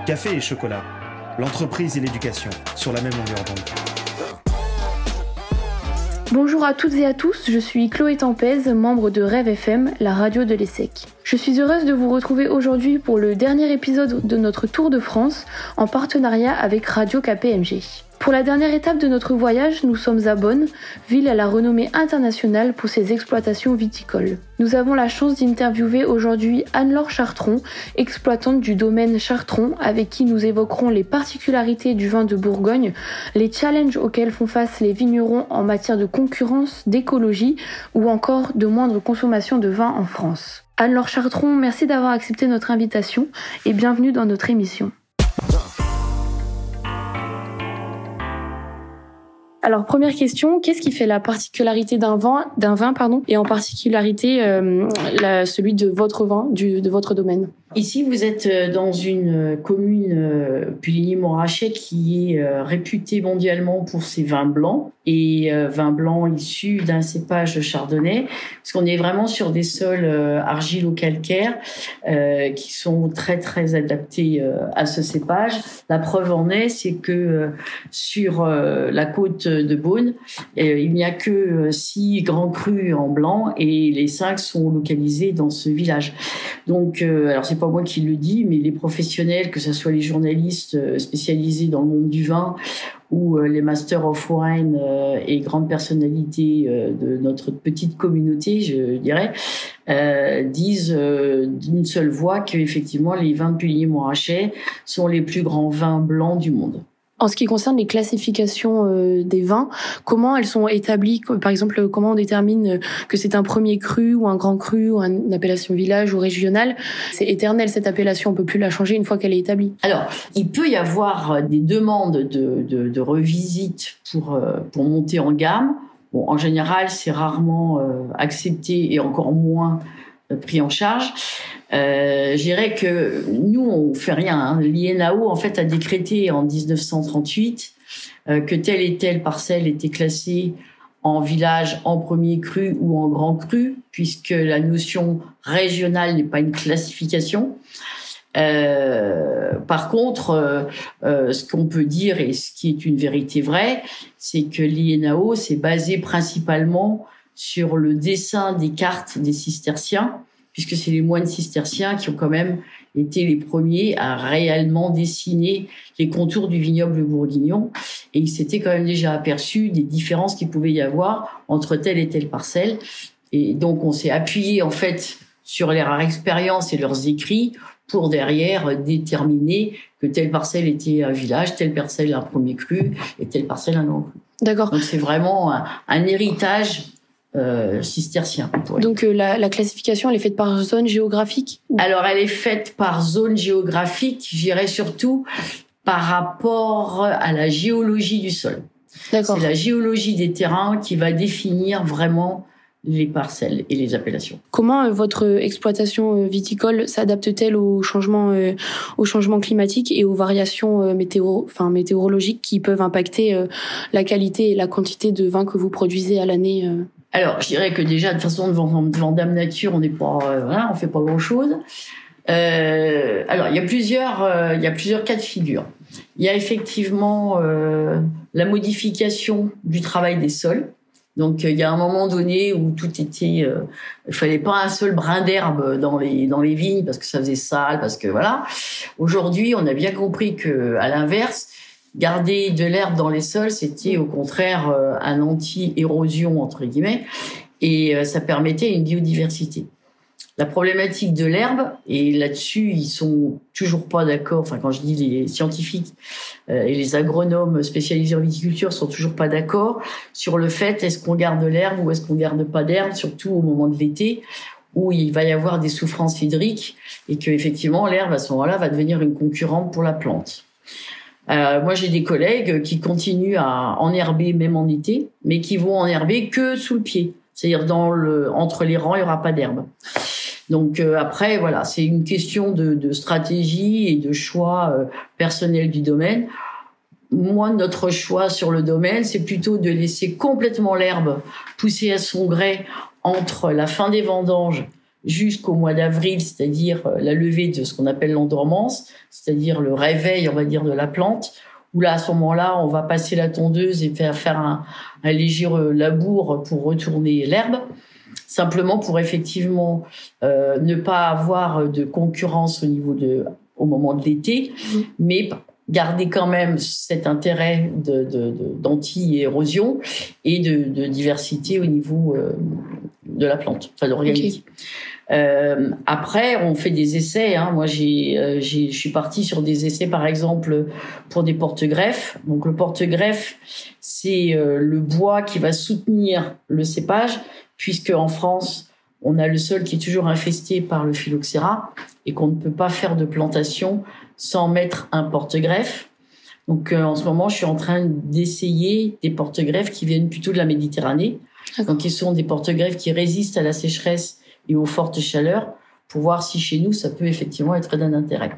Café et chocolat, l'entreprise et l'éducation sur la même longueur d'onde. Bonjour à toutes et à tous, je suis Chloé Tempez, membre de Rêve FM, la radio de l'ESSEC. Je suis heureuse de vous retrouver aujourd'hui pour le dernier épisode de notre Tour de France en partenariat avec Radio KPMG. Pour la dernière étape de notre voyage, nous sommes à Beaune, ville à la renommée internationale pour ses exploitations viticoles. Nous avons la chance d'interviewer aujourd'hui Anne-Laure Chartron, exploitante du domaine Chartron, avec qui nous évoquerons les particularités du vin de Bourgogne, les challenges auxquels font face les vignerons en matière de concurrence, d'écologie ou encore de moindre consommation de vin en France. Anne-Laure Chartron, merci d'avoir accepté notre invitation et bienvenue dans notre émission. Alors, première question, qu'est-ce qui fait la particularité d'un vin, et en particularité celui de votre vin, de votre domaine? Ici, vous êtes dans une commune, Puligny-Montrachet, qui est réputée mondialement pour ses vins blancs et vins blancs issus d'un cépage chardonnay, parce qu'on est vraiment sur des sols argilo-calcaires qui sont très très adaptés à ce cépage. La preuve en est, c'est que sur la côte de Beaune, il n'y a que 6 grands crus en blanc et les 5 sont localisés dans ce village. Donc, alors c'est pas moi qui le dis, mais les professionnels, que ce soit les journalistes spécialisés dans le monde du vin ou les Masters of Wine et grandes personnalités de notre petite communauté, je dirais, disent d'une seule voix qu'effectivement les vins de Puligny-Montrachet sont les plus grands vins blancs du monde. En ce qui concerne les classifications des vins, comment elles sont établies? Par exemple, comment on détermine que c'est un premier cru ou un grand cru ou une appellation village ou régionale? C'est éternel cette appellation, on peut plus la changer une fois qu'elle est établie. Alors, il peut y avoir des demandes de revisite pour monter en gamme. Bon, en général, c'est rarement accepté et encore moins pris en charge. Je dirais que nous, on fait rien. L'INAO, en fait, a décrété en 1938 que telle et telle parcelle était classée en village, en premier cru ou en grand cru, puisque la notion régionale n'est pas une classification. Par contre, ce qu'on peut dire et ce qui est une vérité vraie, c'est que l'INAO s'est basé principalement sur le dessin des cartes des cisterciens, puisque c'est les moines cisterciens qui ont quand même été les premiers à réellement dessiner les contours du vignoble bourguignon. Et ils s'étaient quand même déjà aperçus des différences qu'il pouvait y avoir entre telle et telle parcelle. Et donc, on s'est appuyé, en fait, sur leur expérience et leurs écrits pour derrière déterminer que telle parcelle était un village, telle parcelle un premier cru et telle parcelle un grand cru. D'accord. Donc, c'est vraiment un héritage cistercien. Donc la classification, elle est faite par zone géographique? Alors, elle est faite par zone géographique, je dirais surtout par rapport à la géologie du sol. D'accord. C'est la géologie des terrains qui va définir vraiment les parcelles et les appellations. Comment votre exploitation viticole s'adapte-t-elle aux changements climatiques et aux variations météorologiques qui peuvent impacter la qualité et la quantité de vin que vous produisez à l'année? Alors, je dirais que déjà, de façon de Vendame Nature, on n'est pas, on fait pas grand-chose. Alors, il y a plusieurs cas de figure. Il y a effectivement la modification du travail des sols. Donc, il y a un moment donné où tout était, il fallait pas un seul brin d'herbe dans les vignes parce que ça faisait sale, parce que voilà. Aujourd'hui, on a bien compris que, à l'inverse, garder de l'herbe dans les sols, c'était au contraire un anti-érosion entre guillemets, et ça permettait une biodiversité. La problématique de l'herbe, et là-dessus ils sont toujours pas d'accord. Enfin, quand je dis les scientifiques et les agronomes spécialisés en viticulture sont toujours pas d'accord sur le fait est-ce qu'on garde l'herbe ou est-ce qu'on garde pas d'herbe, surtout au moment de l'été où il va y avoir des souffrances hydriques et que effectivement l'herbe à ce moment-là va devenir une concurrente pour la plante. Moi, j'ai des collègues qui continuent à enherber même en été, mais qui vont enherber que sous le pied. C'est-à-dire entre les rangs, il y aura pas d'herbe. Donc après, voilà, c'est une question de stratégie et de choix personnel du domaine. Moi, notre choix sur le domaine, c'est plutôt de laisser complètement l'herbe pousser à son gré entre la fin des vendanges jusqu'au mois d'avril, c'est-à-dire la levée de ce qu'on appelle l'endormance, c'est-à-dire le réveil, on va dire, de la plante, où là, à ce moment-là, on va passer la tondeuse et faire un léger labour pour retourner l'herbe, simplement pour effectivement ne pas avoir de concurrence au moment de l'été, mais garder quand même cet intérêt d'anti-érosion et de diversité au niveau de la plante, enfin d'organique. Après, on fait des essais. Moi, je suis partie sur des essais, par exemple, pour des porte-greffes. Donc, le porte-greffe, c'est le bois qui va soutenir le cépage, puisque en France, on a le sol qui est toujours infesté par le phylloxéra et qu'on ne peut pas faire de plantation sans mettre un porte-greffe. Donc, en ce moment, je suis en train d'essayer des porte-greffes qui viennent plutôt de la Méditerranée. Donc, ils sont des porte-greffes qui résistent à la sécheresse et aux fortes chaleurs, pour voir si chez nous, ça peut effectivement être d'un intérêt.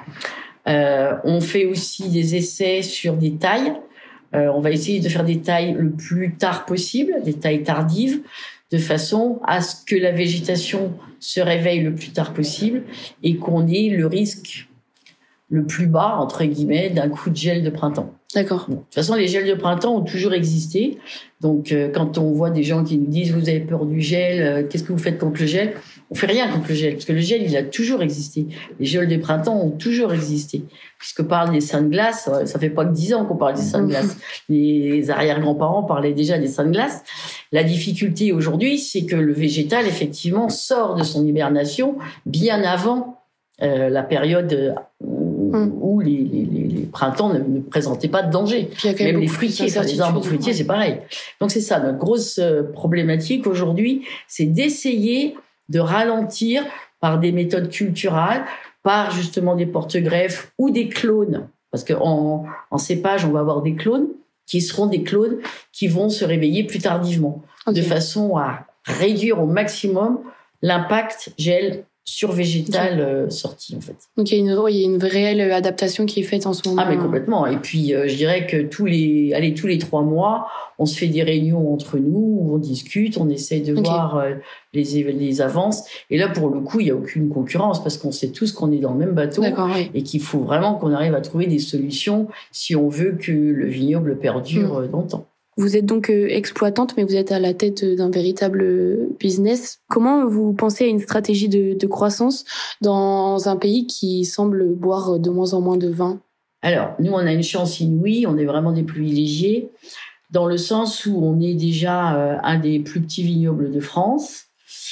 On fait aussi des essais sur des tailles. On va essayer de faire des tailles le plus tard possible, des tailles tardives, de façon à ce que la végétation se réveille le plus tard possible et qu'on ait le risque le plus bas, entre guillemets, d'un coup de gel de printemps. D'accord. Bon, de toute façon, les gels de printemps ont toujours existé. Donc, quand on voit des gens qui nous disent « vous avez peur du gel, qu'est-ce que vous faites contre le gel ?» On fait rien contre le gel, parce que le gel, il a toujours existé. Les gels de printemps ont toujours existé. Puisque parle des seins de glace, ça fait pas que 10 ans qu'on parle des seins de glace. Les arrière-grands-parents parlaient déjà des seins de glace. La difficulté aujourd'hui, c'est que le végétal, effectivement, sort de son hibernation bien avant la période où les printemps ne présentaient pas de danger. Même les fruitiers, les arbres fruitiers, c'est pareil. Donc c'est ça, notre grosse problématique aujourd'hui, c'est d'essayer de ralentir par des méthodes culturales, par justement des porte-greffes ou des clones. Parce qu'en cépage, on va avoir des clones qui seront des clones qui vont se réveiller plus tardivement, de façon à réduire au maximum l'impact gel sur végétal sorti, en fait. Donc il y a une réelle adaptation qui est faite en ce moment. Ah, mais complètement. Et puis je dirais que tous les 3 mois, on se fait des réunions entre nous, où on discute, on essaie de voir les avances. Et là, pour le coup, il y a aucune concurrence parce qu'on sait tous qu'on est dans le même bateau et qu'il faut vraiment qu'on arrive à trouver des solutions si on veut que le vignoble perdure longtemps. Vous êtes donc exploitante, mais vous êtes à la tête d'un véritable business. Comment vous pensez à une stratégie de croissance dans un pays qui semble boire de moins en moins de vin ? Alors, nous, on a une chance inouïe, on est vraiment des privilégiés, dans le sens où on est déjà un des plus petits vignobles de France.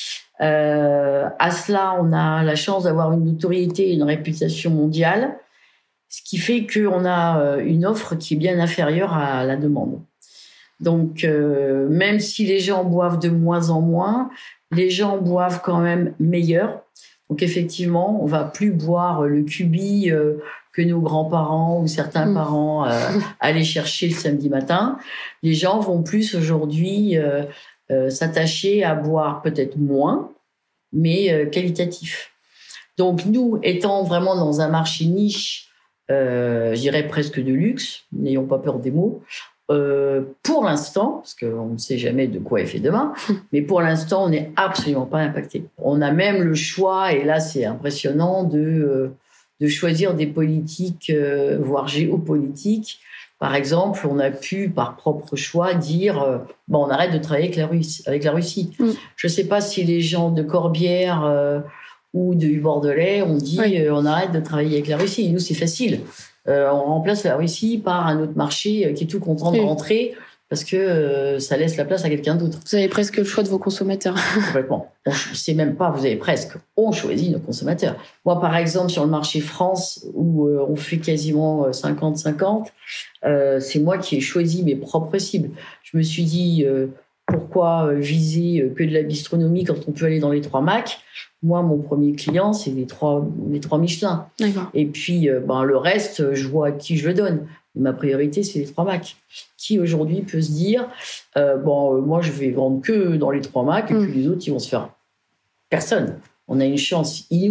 À cela, on a la chance d'avoir une notoriété et une réputation mondiale, ce qui fait qu'on a une offre qui est bien inférieure à la demande. Donc, même si les gens boivent de moins en moins, les gens boivent quand même meilleur. Donc, effectivement, on va plus boire le cubi que nos grands-parents ou certains parents allaient chercher le samedi matin. Les gens vont plus aujourd'hui s'attacher à boire peut-être moins, mais qualitatif. Donc, nous, étant vraiment dans un marché niche, je dirais presque de luxe, n'ayons pas peur des mots, pour l'instant, parce qu'on ne sait jamais de quoi est fait demain, mais pour l'instant, on n'est absolument pas impacté. On a même le choix, et là c'est impressionnant, de choisir des politiques, voire géopolitiques. Par exemple, on a pu, par propre choix, dire on arrête de travailler avec la Russie. Je ne sais pas si les gens de Corbière ou du Bordelais ont dit on arrête de travailler avec la Russie. Nous, c'est facile. On remplace la Russie par un autre marché qui est tout content de rentrer parce que ça laisse la place à quelqu'un d'autre. Vous avez presque le choix de vos consommateurs. Complètement. C'est même pas, vous avez presque. On choisit nos consommateurs. Moi, par exemple, sur le marché France, où on fait quasiment 50-50, c'est moi qui ai choisi mes propres cibles. Je me suis dit, pourquoi viser que de la bistronomie quand on peut aller dans les 3 Mac ? Moi, mon premier client, c'est les 3 Michelin. D'accord. Et puis, le reste, je vois à qui je le donne. Ma priorité, c'est les 3 Mac. Qui, aujourd'hui, peut se dire, moi, je vais vendre que dans les 3 Mac, et puis les autres, ils vont se faire... Personne. On a une chance inouïe.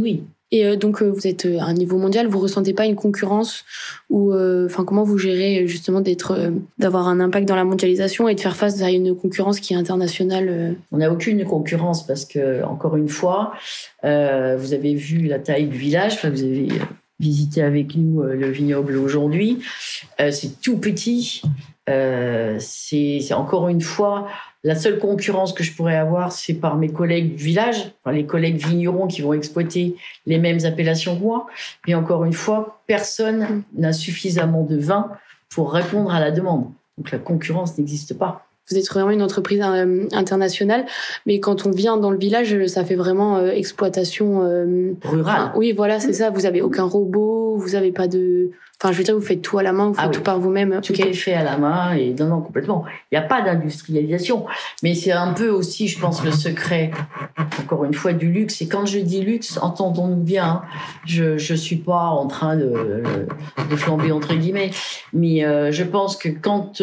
Et donc, vous êtes à un niveau mondial, vous ressentez pas une concurrence ou, comment vous gérez justement d'avoir un impact dans la mondialisation et de faire face à une concurrence qui est internationale? On n'a aucune concurrence parce que, encore une fois, vous avez vu la taille du village, enfin, vous avez visité avec nous le vignoble aujourd'hui. C'est tout petit. C'est encore une fois, la seule concurrence que je pourrais avoir, c'est par mes collègues du village, enfin, les collègues vignerons qui vont exploiter les mêmes appellations que moi. Mais encore une fois, personne n'a suffisamment de vin pour répondre à la demande. Donc la concurrence n'existe pas. Vous êtes vraiment une entreprise internationale, mais quand on vient dans le village, ça fait vraiment exploitation rurale. Oui, voilà, c'est ça. Vous avez aucun robot, vous avez pas de. Enfin, je veux dire, vous faites tout à la main, vous faites tout par vous-même. Tout est fait à la main et non, complètement. Il n'y a pas d'industrialisation, mais c'est un peu aussi, je pense, le secret. Encore une fois, du luxe. Et quand je dis luxe, entendons-nous bien. Hein, je suis pas en train de flamber entre guillemets, mais je pense que quand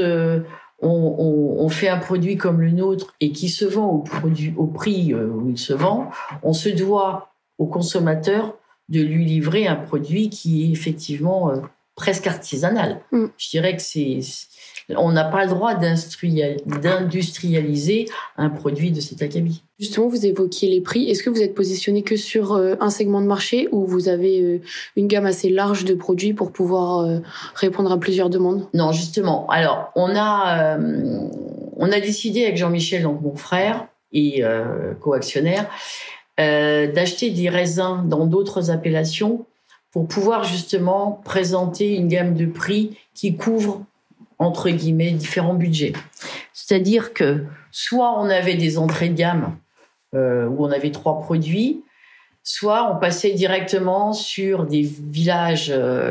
on fait un produit comme le nôtre et qui se vend au prix où il se vend, on se doit au consommateur de lui livrer un produit qui est effectivement presque artisanal. Je dirais que on n'a pas le droit d'industrialiser un produit de cet acabit. Justement, vous évoquiez les prix. Est-ce que vous êtes positionné que sur un segment de marché ou vous avez une gamme assez large de produits pour pouvoir répondre à plusieurs demandes? Non, justement. Alors, on a décidé avec Jean-Michel, donc mon frère et co-actionnaire, d'acheter des raisins dans d'autres appellations pour pouvoir justement présenter une gamme de prix qui couvre entre guillemets différents budgets. C'est-à-dire que soit on avait des entrées de gamme où on avait 3 produits, soit on passait directement sur des villages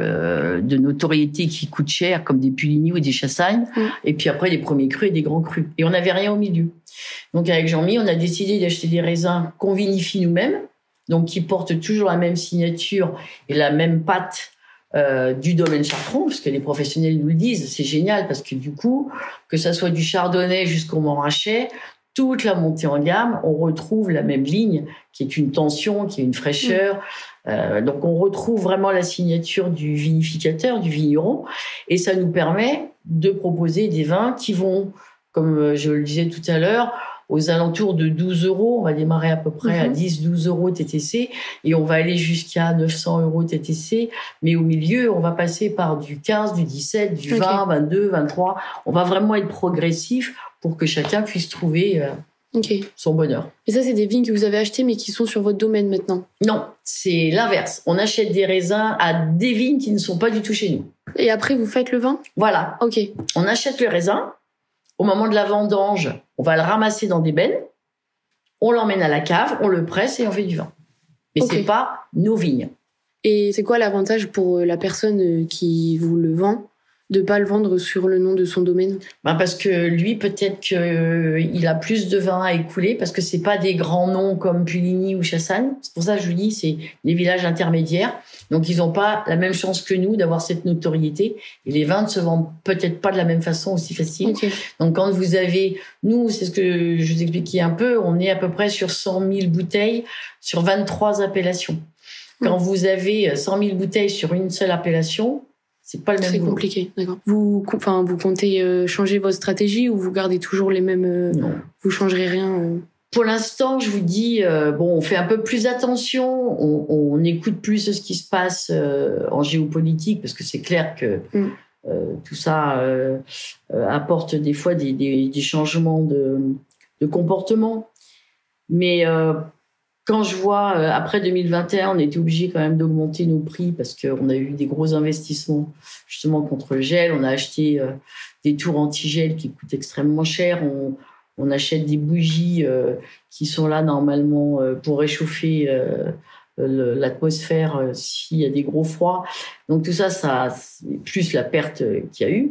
de notoriété qui coûtent cher, comme des Puligny ou des Chassagnes, et puis après des premiers crus et des grands crus. Et on n'avait rien au milieu. Donc avec Jean-Mi, on a décidé d'acheter des raisins qu'on vinifie nous-mêmes, donc qui portent toujours la même signature et la même patte du domaine Chartron, parce que les professionnels nous le disent, c'est génial, parce que du coup, que ça soit du chardonnay jusqu'au Montrachet, toute la montée en gamme, on retrouve la même ligne, qui est une tension, qui est une fraîcheur. Donc on retrouve vraiment la signature du vinificateur, du vigneron, et ça nous permet de proposer des vins qui vont, comme je le disais tout à l'heure, aux alentours de 12 €. On va démarrer à peu près à 10-12 € TTC et on va aller jusqu'à 900 € TTC. Mais au milieu, on va passer par du 15, du 17, du 20, 22, 23. On va vraiment être progressif pour que chacun puisse trouver son bonheur. Et ça, c'est des vignes que vous avez achetées mais qui sont sur votre domaine maintenant? Non, c'est l'inverse. On achète des raisins à des vignes qui ne sont pas du tout chez nous. Et après, vous faites le vin? Voilà. Ok. On achète le raisin. Au moment de la vendange, on va le ramasser dans des bennes, on l'emmène à la cave, on le presse et on fait du vin. Mais c'est pas nos vignes. Et c'est quoi l'avantage pour la personne qui vous le vend de pas le vendre sur le nom de son domaine? Parce que lui, peut-être qu'il a plus de vin à écouler parce que c'est pas des grands noms comme Puligny ou Chassagne. C'est pour ça que je vous dis, c'est des villages intermédiaires. Donc, ils n'ont pas la même chance que nous d'avoir cette notoriété. Et les vins ne se vendent peut-être pas de la même façon aussi facile. Donc, quand vous avez... Nous, c'est ce que je vous expliquais un peu, on est à peu près sur 100 000 bouteilles sur 23 appellations. Quand vous avez 100 000 bouteilles sur une seule appellation, c'est pas le même. C'est compliqué, d'accord. Vous comptez changer votre stratégie ou vous gardez toujours les mêmes... Non. Vous changerez rien Pour l'instant, je vous dis, on fait un peu plus attention, on écoute plus ce qui se passe en géopolitique, parce que c'est clair que tout ça apporte des fois des changements de comportement. Mais quand je vois, après 2021, on était obligé quand même d'augmenter nos prix parce qu'on a eu des gros investissements justement contre le gel. On a acheté des tours anti-gel qui coûtent extrêmement cher. On achète des bougies qui sont là normalement pour réchauffer l'atmosphère s'il y a des gros froids. Donc tout ça plus la perte qu'il y a eu.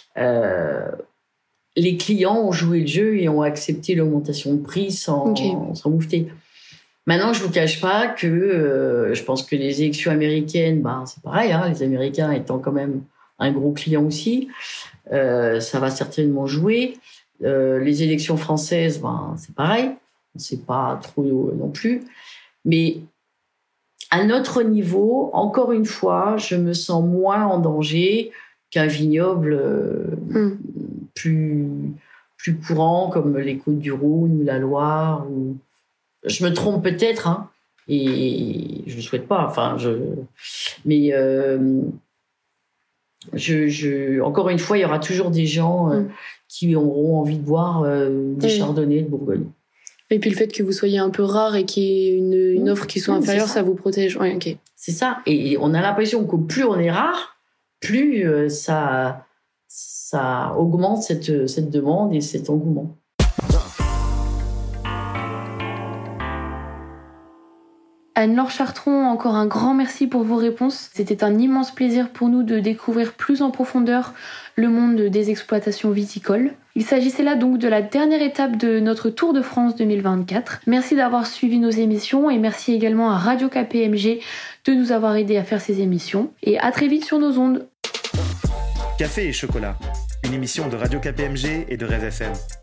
Les clients ont joué le jeu et ont accepté l'augmentation de prix sans moufter. Maintenant, je vous cache pas que je pense que les élections américaines, c'est pareil, hein, les Américains étant quand même un gros client aussi, ça va certainement jouer. Les élections françaises, c'est pareil, on ne sait pas trop non plus. Mais à notre niveau, encore une fois, je me sens moins en danger qu'un vignoble plus courant comme les Côtes-du-Rhône ou la Loire. Je me trompe peut-être, hein, et je ne souhaite pas. Mais encore une fois, il y aura toujours des gens qui auront envie de boire des chardonnays de Bourgogne. Et puis le fait que vous soyez un peu rare et qu'il y ait une offre qui soit inférieure, ça vous protège. Ouais, ok. C'est ça. Et on a l'impression que plus on est rare, plus ça augmente cette demande et cet engouement. Anne-Laure Chartron, encore un grand merci pour vos réponses. C'était un immense plaisir pour nous de découvrir plus en profondeur le monde des exploitations viticoles. Il s'agissait là donc de la dernière étape de notre Tour de France 2024. Merci d'avoir suivi nos émissions et merci également à Radio KPMG de nous avoir aidés à faire ces émissions. Et à très vite sur nos ondes. Café et chocolat, une émission de Radio KPMG et de Rêve FM.